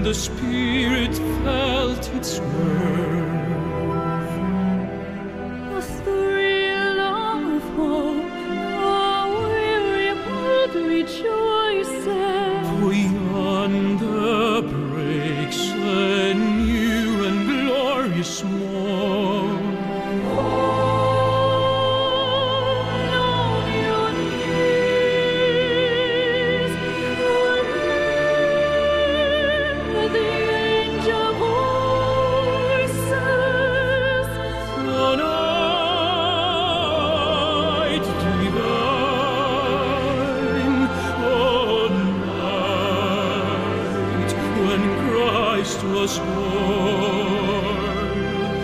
the Spirit felt its worth. A thrill of hope, a weary world rejoices. For yonder breaks a new and glorious morn. Was born.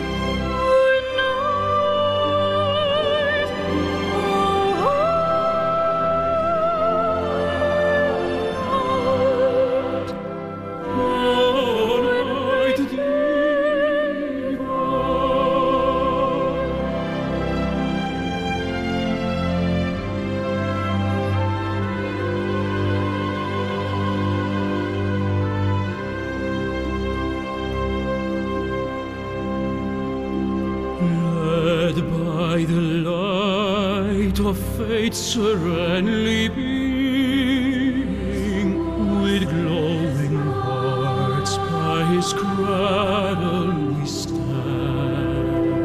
Led by the light of faith serenely beaming, with glowing hearts by his cradle we stand.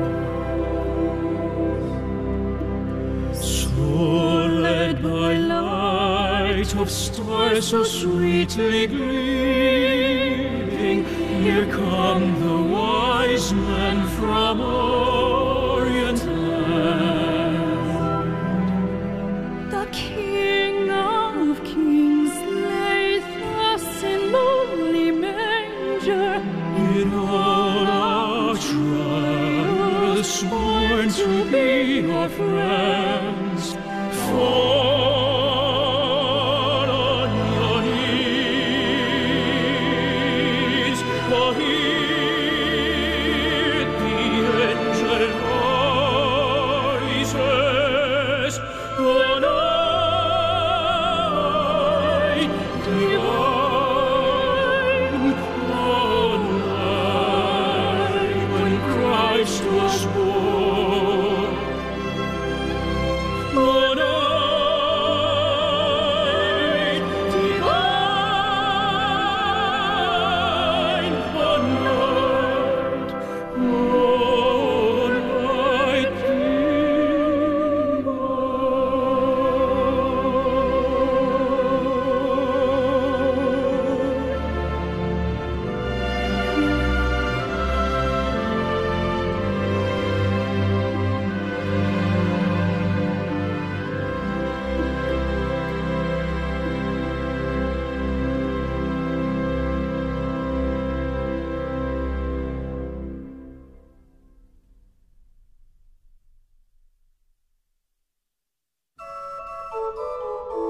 So led by light of stars so sweetly gleaming, here come the wise men from Orient land. The King of Kings lay thus in lowly manger, In all our trials, born to be our friend.